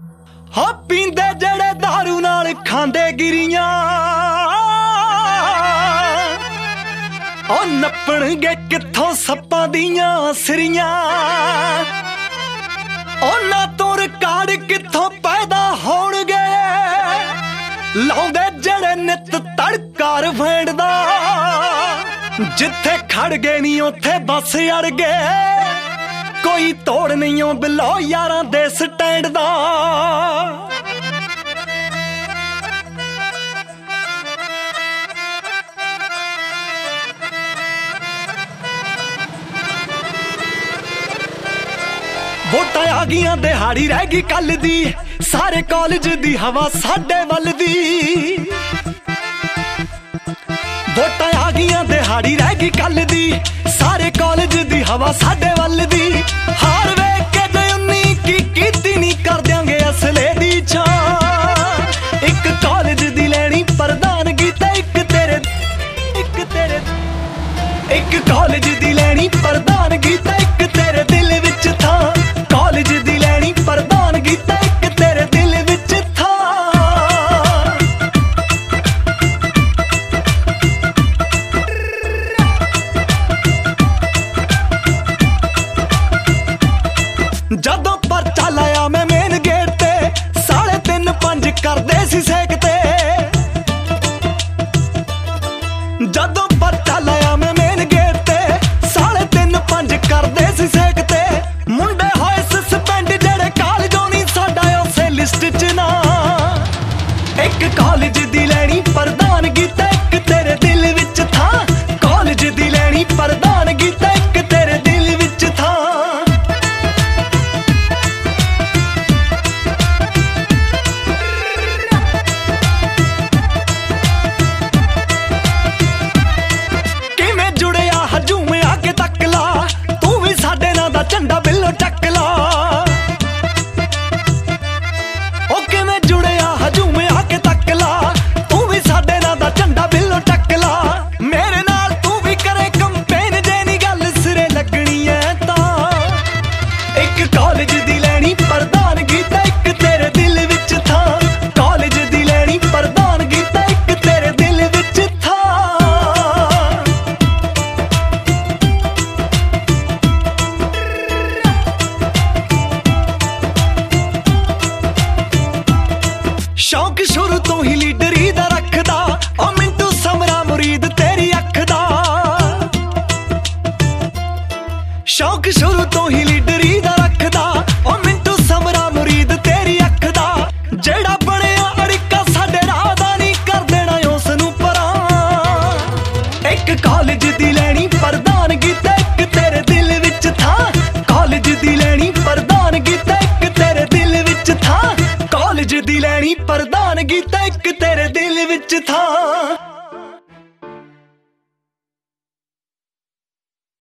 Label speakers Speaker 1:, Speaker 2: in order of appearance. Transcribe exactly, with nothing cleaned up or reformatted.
Speaker 1: ਹਾਂ ਪੀਂਦੇ ਜਿਹੜੇ दारू ਨਾਲ ਖਾਂਦੇ ਗਿਰੀਆਂ ਉਹ ਨੱਪਣਗੇ ਕਿੱਥੋਂ ਸੱਪਾਂ ਦੀਆਂ ਸਿਰੀਆਂ। ਉਹਨਾਂ ਤੋਂ ਰਿਕਾਰਡ ਕਿੱਥੋਂ ਪੈਦਾ ਹੋਣਗੇ ਲਾਉਂਦੇ ਜਿਹੜੇ ਨਿੱਤ ਤੜਕਾਰ ਫੇਂਡਦਾ। ਜਿੱਥੇ ਖੜ ਗਏ ਨਹੀਂ ਉੱਥੇ ਬੱਸ ਅੜ ਗਏ ਕੋਈ ਤੋੜ ਨਹੀਂ ਓ ਬਿਲੋ ਯਾਰਾਂ ਦੇ ਸਟੈਂਡ ਦਾ। ਵੋਟਾਂ ਆ ਗਈਆਂ ਦਿਹਾੜੀ ਰਹਿ ਗਈ ਕੱਲ ਦੀ ਸਾਰੇ ਕਾਲਜ ਦੀ ਹਵਾ ਸਾਡੇ ਵੱਲ ਦੀ। ਵੋਟਾਂ ਆ ਗਈਆਂ ਦਿਹਾੜੀ ਰਹਿ ਗਈ ਕੱਲ ਦੀ ਸਾਰੇ ਕਾਲਜ ਦੀ ਹਵਾ ਸਾਡੇ ਵੱਲ ਦੀ। ਹਾਰ ਵੇਖ ਕੇ ਜੇ ਉਨੀ ਕੀ ਕੀਤੀ ਨਹੀਂ ਕਰ ਦਿਆਂਗੇ ਅਸਲੇ ਦੀ ਛਾਂ। ਇੱਕ ਕਾਲਜ ਦੀ ਲੈਣੀ ਪ੍ਰਧਾਨਗੀ ਤੇ ਇੱਕ ਤੇਰੇ ਇੱਕ ਤੇਰੇ ਇੱਕ ਕਾਲਜ ਦੀ ਲੈਣੀ ਪ੍ਰਧਾਨਗੀ ਤੇ ਇੱਕ ਤੇਰੇ ਦਿਲ ਵਿੱਚ ਥਾਂ। ਕਾਲਜ ਦੀ ਲੈਣੀ ਪ੍ਰਧਾਨਗੀ ਤੇ ਇੱਕ ਤੇਰੇ ਦਿਲ ਵਿੱਚ ਥਾਂ। ਜਦੋਂ ਪਰਚਾ ਲਾਇਆ ਮੈਂ ਮੇਨ ਗੇਟ ਤੇ ਸਾਢੇ ਤਿੰਨ ਪੰਜ ਕਰਦੇ ਸੀ ਸੇਕ ਤੇ। ਜਦੋਂ ਪਰਚਾ ਲਾਇਆ ਮੈਂ ਮੇਨ ਗੇਟ ਤੇ ਸਾਢੇ ਤਿੰਨ ਪੰਜ ਕਰਦੇ ਸੀ ਸੇਕ ਤੇ। ਮੁੰਡੇ ਹੋਏ ਸਸਪੈਂਡ ਜਿਹੜੇ ਕਾਲਜੋਂ ਨਹੀਂ ਸਾਡਾ ਉਸੇ ਲਿਸਟ ਚ ਨਾ। ਇੱਕ ਕਾਲਜ ਦੀ ਲੈਣੀ ਪ੍ਰਧਾਨਗੀ ਤੇ ਇੱਕ ਤੇਰੇ ਦਿਲ ਵਿੱਚ ਥਾਂ। ਕਾਲਜ ਦੀ ਲੈਣੀ ਪ੍ਰਧਾਨਗੀ ਤੇ ਇੱਕ ਤੇਰੇ ਦਿਲ ਵਿੱਚ ਥਾਂ। ਕਿਵੇਂ ਜੁੜਿਆ ਹਜੂਮ ਆ ਕੇ ਤੱਕ ਲਾ ਤੂੰ ਵੀ ਸਾਡੇ ਨਾਂ ਦਾ ਝੰਡਾ ਬਿੱਲੋ ਚੱਕ ਲਾ। ਉਹ ਕਿਵੇਂ ਜੁੜਿਆ ਹਜੂਮ ਆ ਕੇ ਤੱਕ ਲਾ ਤੂੰ ਵੀ ਸਾਡੇ ਨਾਂ ਦਾ ਝੰਡਾ ਬਿੱਲੋ ਚੱਕ ਲਾ। ਮੇਰੇ ਨਾਲ ਤੂੰ ਵੀ ਕਰੇ ਕੰਪੇਨ ਜੇ ਨੀ ਗੱਲ ਸਿਰੇ ਲੱਗਣੀ ਐ ਤਾਂ। ਇੱਕ ਕਾਲਜ ਦੀ ਲੈਣੀ ਪ੍ਰਧਾਨਗੀ ਤੇ ਇੱਕ ਤੇਰੇ ਦਿਲ ਵਿੱਚ ਥਾਂ। ਕਾਲਜ ਦੀ ਲੈਣੀ ਪ੍ਰਧਾਨਗੀ ਤੇ ਇੱਕ ਤੇਰੇ ਦਿਲ ਵਿੱਚ ਥਾਂ। ਸ਼ੌਂਕ ਸ਼ੁਰੂ ਤੋਂ ਹੀ ਲੀਡਰੀ ਦਾ ਰੱਖਦਾ ਉਹ ਮਿੰਟੂ ਸਮਰਾ ਮੁਰੀਦ ਤੇਰੀ ਅੱਖ ਦਾ। ਸ਼ੌਂਕ ਸ਼ੁਰੂ ਤੋਂ ਹੀ ਲੀਡਰੀ ਦਾ ਰੱਖਦਾ ਉਹ ਮਿੰਟੂ ਸਮਰਾ ਮੁਰੀਦ ਤੇਰੀ ਅੱਖ ਦਾ। ਜਿਹੜਾ ਬਣਿਆ ਅੜਿੱਕਾ ਸਾਡੇ ਰਾਹ ਦਾ ਨਹੀਂ ਕਰ ਦੇਣਾ ਉਸ ਨੂੰ ਪਰਾਂ। ਇੱਕ ਕਾਲਜ ਦੀ ਲੈਣੀ ਪ੍ਰਧਾਨਗੀ ਤੇ ਇੱਕ ਤੇਰੇ ਦਿਲ ਵਿੱਚ ਥਾਂ। ਕਾਲਜ ਦੀ ਲੈਣੀ ਪ੍ਰਧਾਨਗੀ ਤੇ ਇੱਕ ਤੇਰੇ ਦਿਲ ਵਿੱਚ ਥਾਂ। ਕਾਲਜ ਦੀ ਲੈਣੀ ਪ੍ਰਧਾਨਗੀ ਤੇ ਇੱਕ ਤੇਰੇ ਦਿਲ ਵਿੱਚ ਥਾਂ।